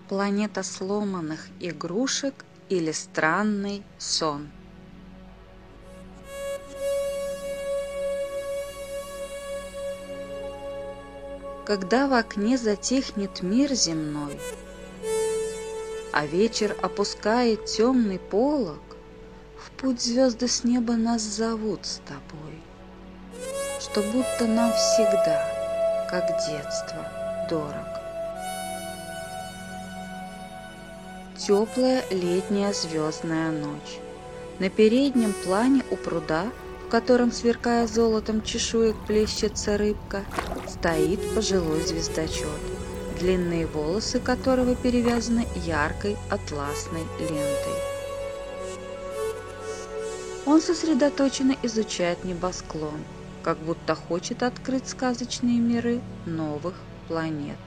Планета сломанных игрушек или странный сон. Когда в окне затихнет мир земной, а вечер опускает темный полог, в путь звезды с неба нас зовут с тобой, что будто нам всегда, как детство, дорог. Теплая летняя звездная ночь. На переднем плане у пруда, в котором, сверкая золотом чешуек, плещется рыбка, стоит пожилой звездочет, длинные волосы которого перевязаны яркой атласной лентой. Он сосредоточенно изучает небосклон, как будто хочет открыть сказочные миры новых планет.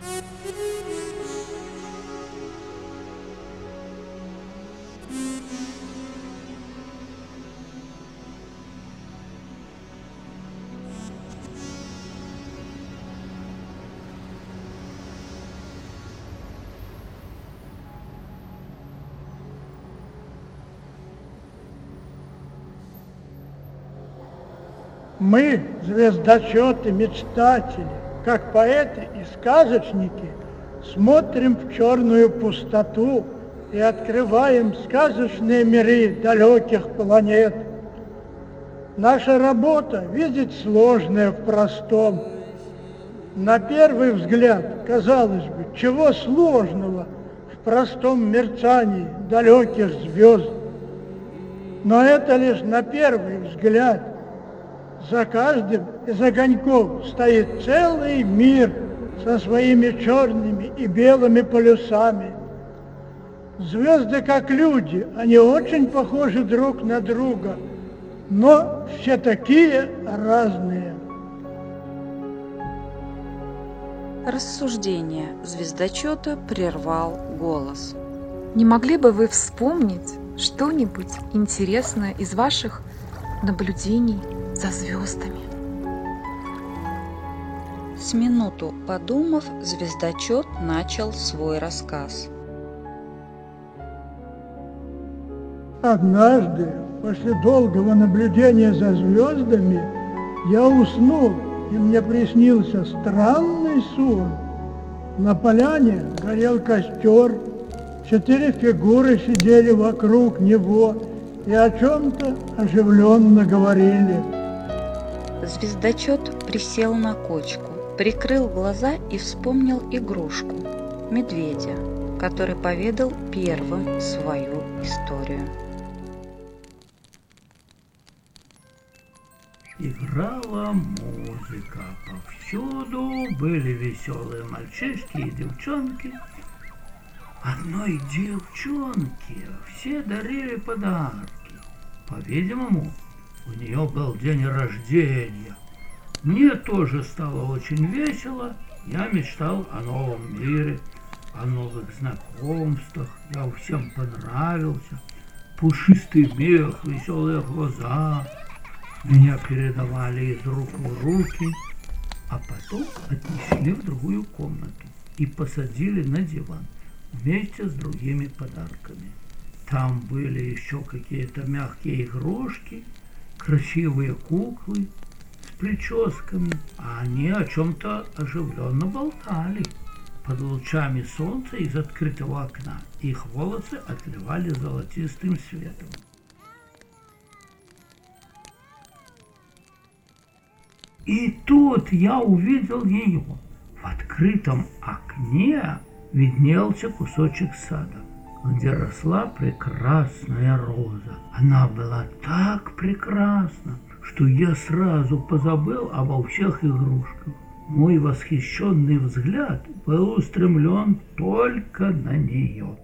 Мы, звездочеты, мечтатели, как поэты и сказочники, смотрим в черную пустоту и открываем сказочные миры далеких планет. Наша работа видеть сложное в простом. На первый взгляд, казалось бы, чего сложного в простом мерцании далеких звезд? Но это лишь на первый взгляд. За каждым из огоньков стоит целый мир со своими черными и белыми полюсами. Звезды как люди, они очень похожи друг на друга, но все такие разные. Рассуждение звездочета прервал голос. Не могли бы вы вспомнить что-нибудь интересное из ваших наблюдений за звездами? С минуту подумав, звездочет начал свой рассказ. Однажды, после долгого наблюдения за звездами, я уснул, и мне приснился странный сон. На поляне горел костер, 4 фигуры сидели вокруг него и о чем-то оживленно говорили. Звездочет присел на кочку, прикрыл глаза и вспомнил игрушку – медведя, который поведал первым свою историю. Играла музыка, повсюду были веселые мальчишки и девчонки. Одной девчонке все дарили подарки. По-видимому, у нее был день рождения. Мне тоже стало очень весело. Я мечтал о новом мире, о новых знакомствах. Я всем понравился. Пушистый мех, веселые глаза. Меня передавали из рук в руки, а потом отнесли в другую комнату и посадили на диван вместе с другими подарками. Там были еще какие-то мягкие игрушки, красивые куклы с прическами, а они о чем-то оживленно болтали. Под лучами солнца из открытого окна их волосы отливали золотистым светом. И тут я увидел ее. В открытом окне виднелся кусочек сада, где росла прекрасная роза. Она была так прекрасна, что я сразу позабыл обо всех игрушках. Мой восхищенный взгляд был устремлен только на нее.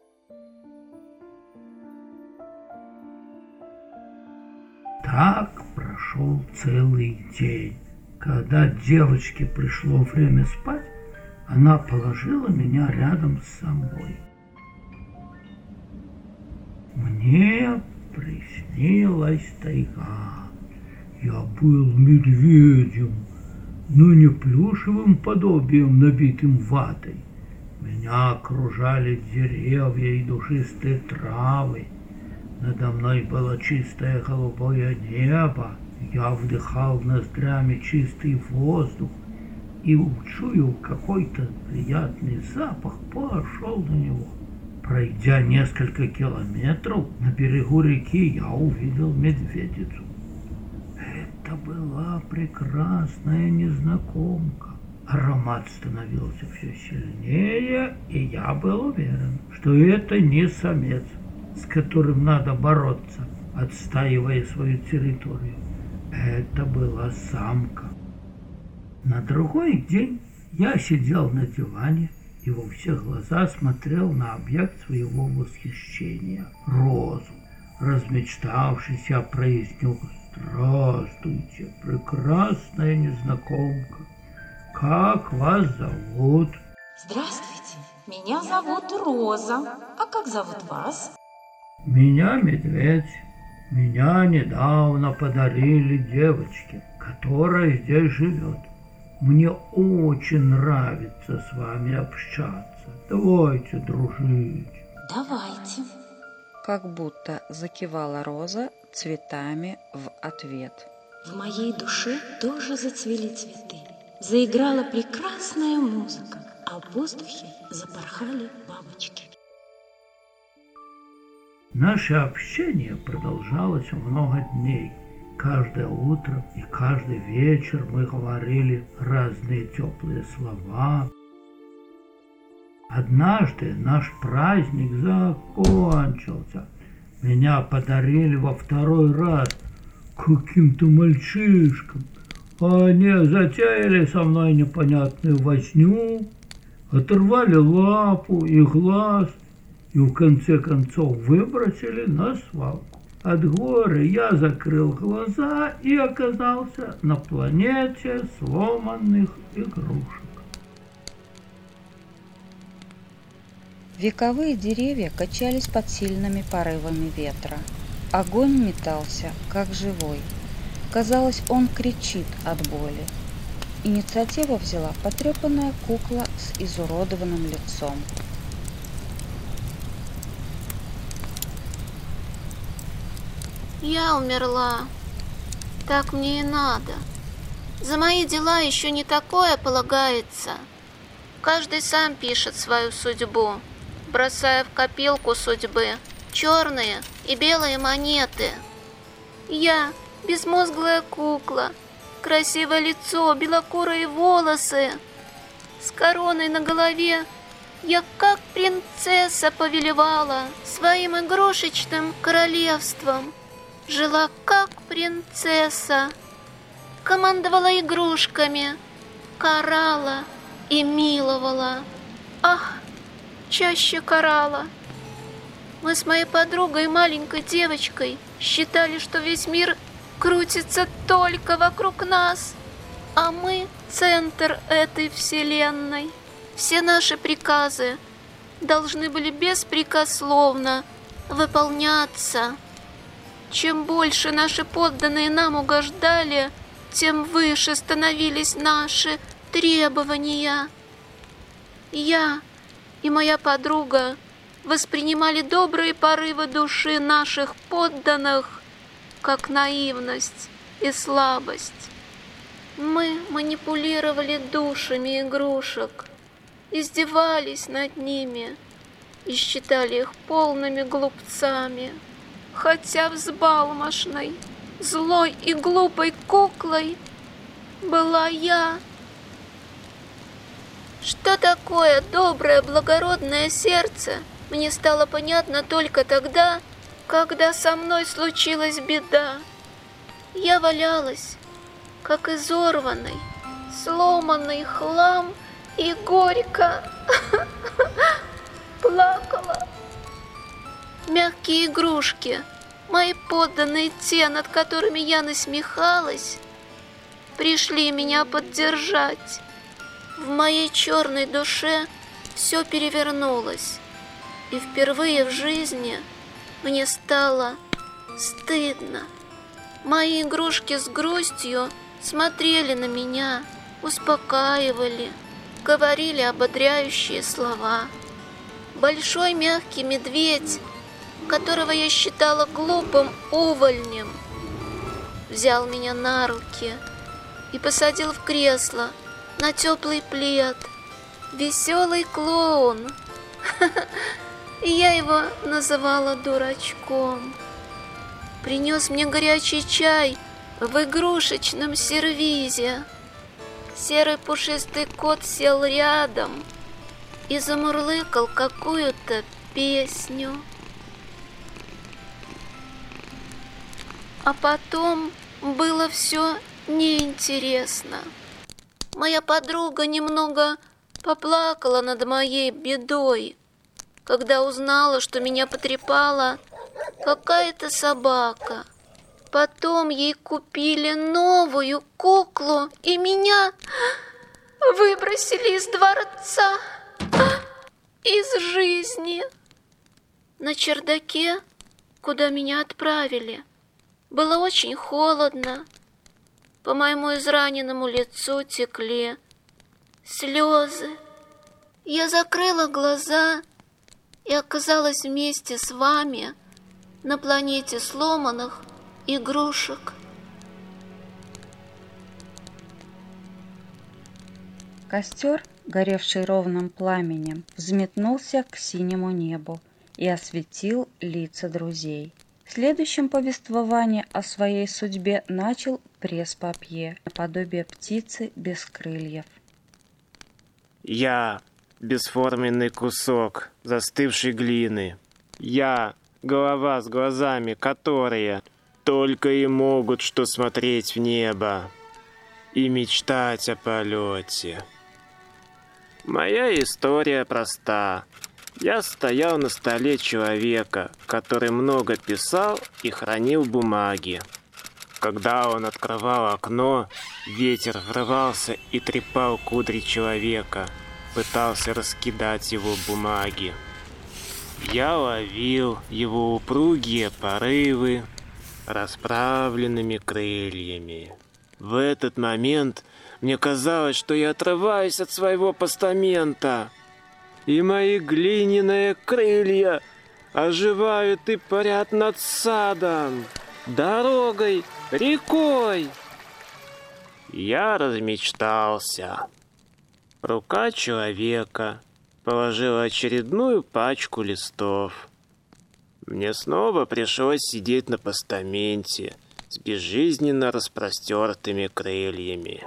Так прошел целый день. Когда девочке пришло время спать, она положила меня рядом с собой. Мне приснилась тайга. Я был медведем, но не плюшевым подобием, набитым ватой. Меня окружали деревья и душистые травы. Надо мной было чистое голубое небо. Я вдыхал ноздрями чистый воздух и, учуяв какой-то приятный запах, пошел на него. Пройдя несколько километров, на берегу реки я увидел медведицу. Это была прекрасная незнакомка. Аромат становился все сильнее, и я был уверен, что это не самец, с которым надо бороться, отстаивая свою территорию. Это была самка. На другой день я сидел на диване и во все глаза смотрел на объект своего восхищения — розу. Размечтавшись, я произнес: «Здравствуйте, прекрасная незнакомка. Как вас зовут?» Здравствуйте, меня зовут Роза. А как зовут вас? «Меня Медведь. Меня недавно подарили девочке, которая здесь живет. Мне очень нравится с вами общаться. Давайте дружить». Давайте. Как будто закивала роза цветами в ответ. В моей душе тоже зацвели цветы. Заиграла прекрасная музыка, а в воздухе запорхали бабочки. Наше общение продолжалось много дней. Каждое утро и каждый вечер мы говорили разные теплые слова. Однажды наш праздник закончился. Меня подарили во второй раз каким-то мальчишкам. Они затеяли со мной непонятную возню, оторвали лапу и глаз и в конце концов выбросили на свалку. От горя я закрыл глаза и оказался на планете сломанных игрушек. Вековые деревья качались под сильными порывами ветра. Огонь метался, как живой. Казалось, он кричит от боли. Инициативу взяла потрепанная кукла с изуродованным лицом. Я умерла. Так мне и надо. За мои дела еще не такое полагается. Каждый сам пишет свою судьбу, бросая в копилку судьбы черные и белые монеты. Я безмозглая кукла, красивое лицо, белокурые волосы. С короной на голове я как принцесса повелевала своим игрушечным королевством. Жила как принцесса, командовала игрушками, карала и миловала. Ах, чаще карала. Мы с моей подругой, маленькой девочкой, считали, что весь мир крутится только вокруг нас, а мы — центр этой вселенной. Все наши приказы должны были беспрекословно выполняться. Чем больше наши подданные нам угождали, тем выше становились наши требования. Я и моя подруга воспринимали добрые порывы души наших подданных как наивность и слабость. Мы манипулировали душами игрушек, издевались над ними и считали их полными глупцами. Хотя взбалмошной, злой и глупой куклой была я. Что такое доброе, благородное сердце, мне стало понятно только тогда, когда со мной случилась беда. Я валялась, как изорванный, сломанный хлам, и горько плакала. Мягкие игрушки, мои подданные, те, над которыми я насмехалась, пришли меня поддержать. В моей черной душе все перевернулось, и впервые в жизни мне стало стыдно. Мои игрушки с грустью смотрели на меня, успокаивали. говорили ободряющие слова. Большой мягкий медведь, которого я считала глупым увольнем, взял меня на руки и посадил в кресло на теплый плед. Веселый клоун. И я его называла дурачком. Принес мне горячий чай в игрушечном сервизе. Серый пушистый кот сел рядом и замурлыкал какую-то песню. А потом было все неинтересно. Моя подруга немного поплакала над моей бедой, когда узнала, что меня потрепала какая-то собака. Потом ей купили новую куклу, и меня выбросили из дворца, из жизни. На чердаке, куда меня отправили, было очень холодно. По моему израненному лицу текли слезы. Я закрыла глаза и оказалась вместе с вами на планете сломанных игрушек. Костер, горевший ровным пламенем, взметнулся к синему небу и осветил лица друзей. В следующем повествовании о своей судьбе начал пресс-папье, наподобие птицы без крыльев. Я — бесформенный кусок застывшей глины. Я — голова с глазами, которые только и могут что смотреть в небо и мечтать о полете. Моя история проста. Я стоял на столе человека, который много писал и хранил бумаги. Когда он открывал окно, ветер врывался и трепал кудри человека, пытался раскидать его бумаги. Я ловил его упругие порывы расправленными крыльями. В этот момент мне казалось, что я отрываюсь от своего постамента, и мои глиняные крылья оживают и парят над садом, дорогой, рекой. Я размечтался. Рука человека положила очередную пачку листов. Мне снова пришлось сидеть на постаменте с безжизненно распростертыми крыльями.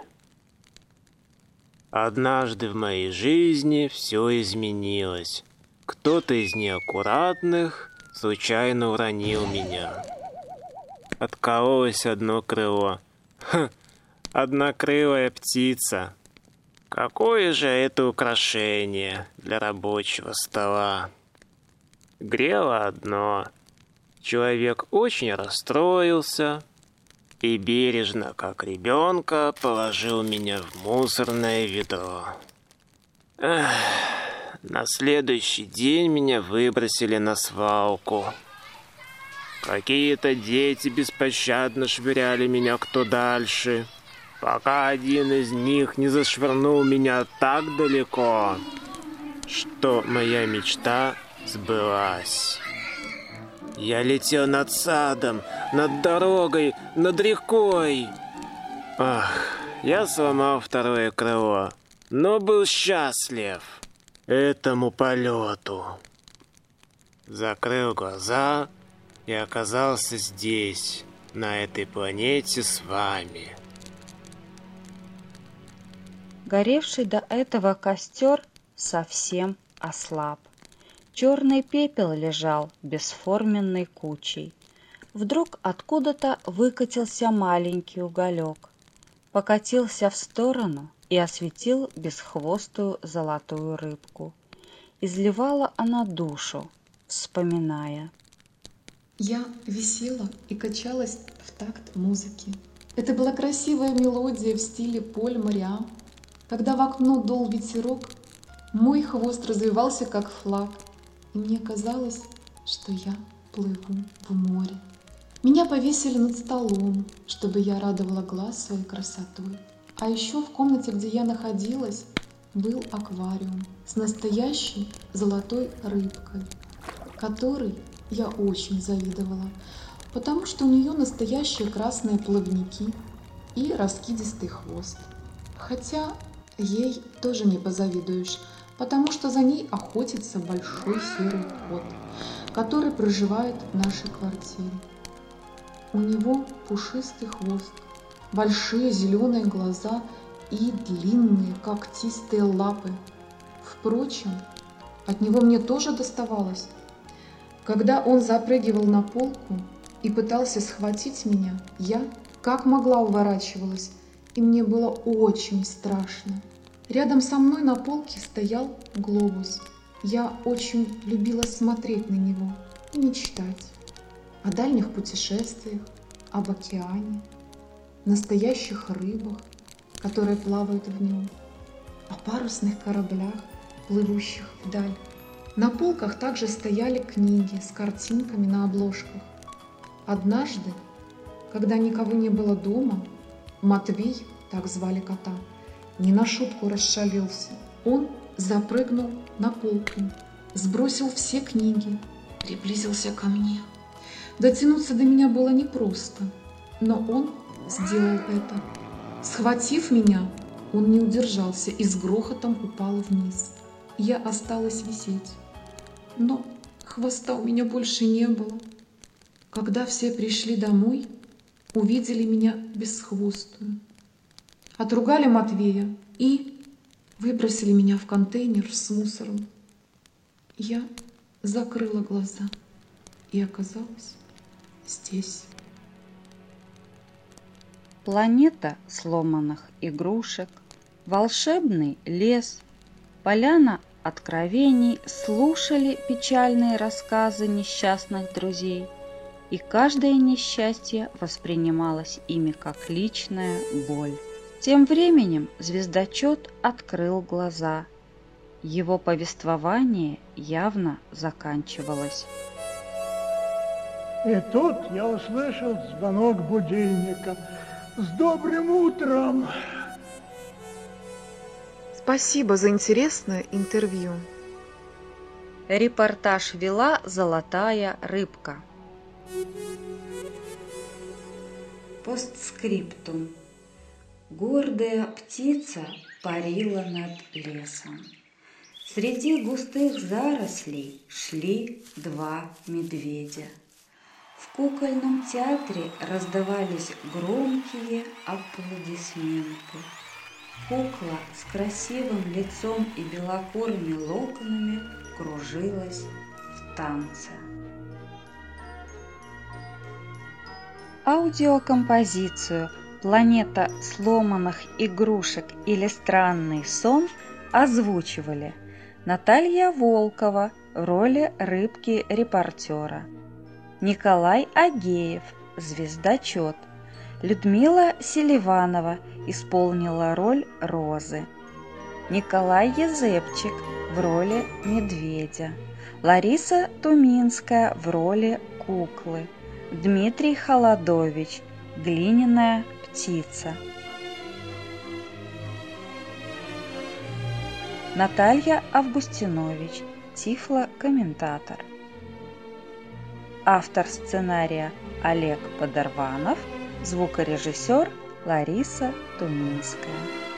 Однажды в моей жизни все изменилось. Кто-то из неаккуратных случайно уронил меня. Откололось одно крыло. Однокрылая птица. Какое же это украшение для рабочего стола. Грело одно. Человек очень расстроился и бережно, как ребенка, положил меня в мусорное ведро. На следующий день меня выбросили на свалку. Какие-то дети беспощадно швыряли меня кто дальше, пока один из них не зашвырнул меня так далеко, что моя мечта сбылась. Я летел над садом, над дорогой, над рекой. Я сломал второе крыло, но был счастлив этому полету. Закрыл глаза и оказался здесь, на этой планете с вами. Горевший до этого костер совсем ослаб. Черный пепел лежал бесформенной кучей. Вдруг откуда-то выкатился маленький уголек, покатился в сторону и осветил бесхвостую золотую рыбку. Изливала она душу, вспоминая. Я висела и качалась в такт музыки. Это была красивая мелодия в стиле Поль Мариам. Когда в окно дул ветерок, мой хвост развивался как флаг, и мне казалось, что я плыву в море. Меня повесили над столом, чтобы я радовала глаз своей красотой. А еще в комнате, где я находилась, был аквариум с настоящей золотой рыбкой, которой я очень завидовала, потому что у нее настоящие красные плавники и раскидистый хвост. Хотя ей тоже не позавидуешь, потому что за ней охотится большой серый кот, который проживает в нашей квартире. У него пушистый хвост, большие зеленые глаза и длинные когтистые лапы. Впрочем, от него мне тоже доставалось. Когда он запрыгивал на полку и пытался схватить меня, я как могла уворачивалась, и мне было очень страшно. Рядом со мной на полке стоял глобус. Я очень любила смотреть на него и мечтать о дальних путешествиях, об океане, настоящих рыбах, которые плавают в нем, о парусных кораблях, плывущих вдаль. На полках также стояли книги с картинками на обложках. Однажды, когда никого не было дома, Матвей, так звали кота, не на шутку расшалился. Он запрыгнул на полку, сбросил все книги, приблизился ко мне. Дотянуться до меня было непросто, но он сделал это. Схватив меня, он не удержался и с грохотом упал вниз. Я осталась висеть, но хвоста у меня больше не было. Когда все пришли домой, увидели меня бесхвостую. Отругали Матвея и выбросили меня в контейнер с мусором. Я закрыла глаза и оказалась здесь. Планета сломанных игрушек, волшебный лес, поляна откровений слушали печальные рассказы несчастных друзей, и каждое несчастье воспринималось ими как личная боль. Тем временем звездочет открыл глаза. Его повествование явно заканчивалось. И тут я услышал звонок будильника. С добрым утром! Спасибо за интересное интервью. Репортаж вела Золотая рыбка. Постскриптум. Гордая птица парила над лесом. Среди густых зарослей шли два медведя. В кукольном театре раздавались громкие аплодисменты. Кукла с красивым лицом и белокурыми локонами кружилась в танце. Аудиокомпозицию «Планета сломанных игрушек» или «Странный сон» озвучивали Наталья Волкова в роли рыбки-репортера, Николай Агеев, звездочет, Людмила Селиванова исполнила роль Розы, Николай Езепчик в роли медведя, Лариса Туминская в роли куклы, Дмитрий Холодович, глиняная птица, Наталья Августинович, тифлокомментатор. Автор сценария Олег Подорванов, звукорежиссер Лариса Туминская.